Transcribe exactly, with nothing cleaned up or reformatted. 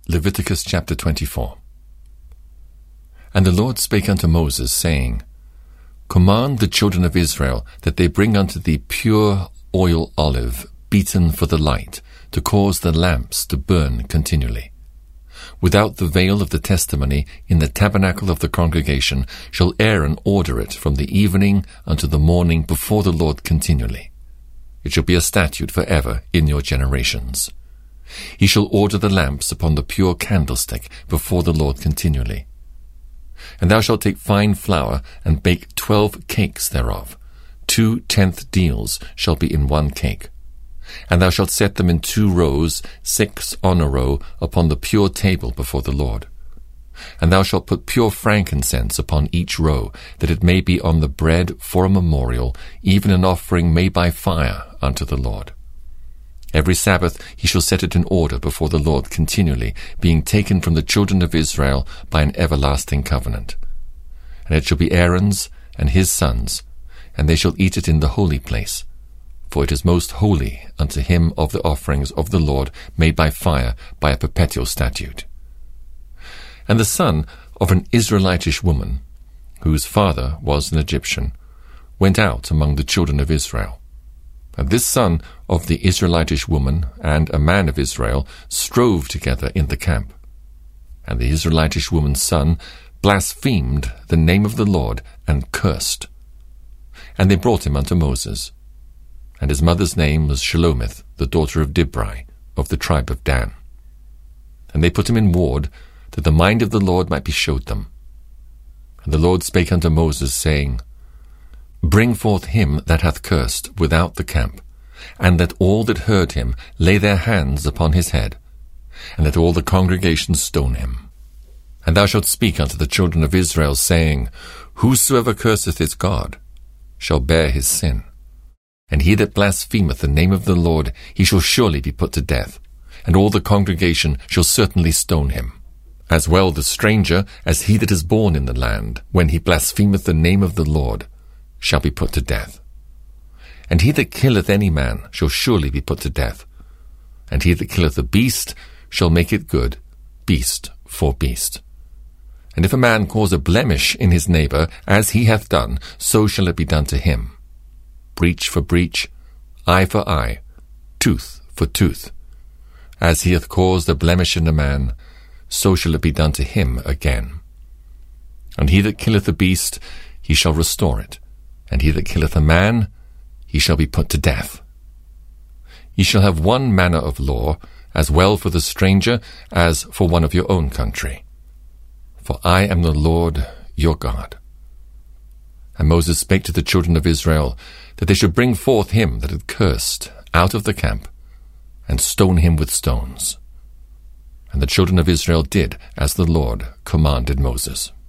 Leviticus chapter twenty-four. And the Lord spake unto Moses, saying, Command the children of Israel that they bring unto thee pure oil olive, beaten for the light, to cause the lamps to burn continually. Without the veil of the testimony, in the tabernacle of the congregation, shall Aaron order it from the evening unto the morning before the Lord continually. It shall be a statute for ever in your generations. He shall order the lamps upon the pure candlestick before the Lord continually. And thou shalt take fine flour, and bake twelve cakes thereof. Two tenth deals shall be in one cake. And thou shalt set them in two rows, six on a row, upon the pure table before the Lord. And thou shalt put pure frankincense upon each row, that it may be on the bread for a memorial, even an offering made by fire unto the Lord. Every Sabbath he shall set it in order before the Lord continually, being taken from the children of Israel by an everlasting covenant. And it shall be Aaron's and his sons, and they shall eat it in the holy place. For it is most holy unto him of the offerings of the Lord made by fire by a perpetual statute. And the son of an Israelitish woman, whose father was an Egyptian, went out among the children of Israel. And this son of the Israelitish woman and a man of Israel strove together in the camp. And the Israelitish woman's son blasphemed the name of the Lord and cursed. And they brought him unto Moses. And his mother's name was Shelomith, the daughter of Dibri, of the tribe of Dan. And they put him in ward, that the mind of the Lord might be showed them. And the Lord spake unto Moses, saying, Bring forth him that hath cursed without the camp, and that all that heard him lay their hands upon his head, and that all the congregation stone him. And thou shalt speak unto the children of Israel, saying, Whosoever curseth his God shall bear his sin. And he that blasphemeth the name of the Lord, he shall surely be put to death, and all the congregation shall certainly stone him. As well the stranger as he that is born in the land, when he blasphemeth the name of the Lord, shall be put to death. And he that killeth any man shall surely be put to death. And he that killeth a beast shall make it good, beast for beast. And if a man cause a blemish in his neighbour, as he hath done, so shall it be done to him. Breach for breach, eye for eye, tooth for tooth. As he hath caused a blemish in a man, so shall it be done to him again. And he that killeth a beast, he shall restore it. And he that killeth a man, he shall be put to death. Ye shall have one manner of law, as well for the stranger as for one of your own country. For I am the Lord your God. And Moses spake to the children of Israel, that they should bring forth him that had cursed out of the camp, and stone him with stones. And the children of Israel did as the Lord commanded Moses.